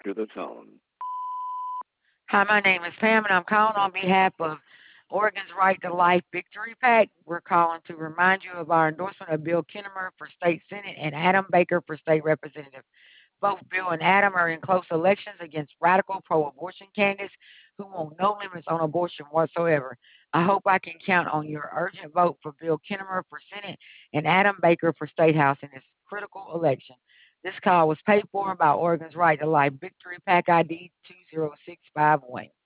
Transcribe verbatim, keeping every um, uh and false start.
to the tone. Hi, my name is Pam, and I'm calling on behalf of Oregon's Right to Life Victory PAC. We're calling to remind you of our endorsement of Bill Kinnemer for state senate and Adam Baker for state representative. Both Bill and Adam are in close elections against radical pro-abortion candidates who want no limits on abortion whatsoever. I hope I can count on your urgent vote for Bill Kinnemer for Senate and Adam Baker for State House in this critical election. This call was paid for by Oregon's Right to Life Victory PAC I D two zero six five one.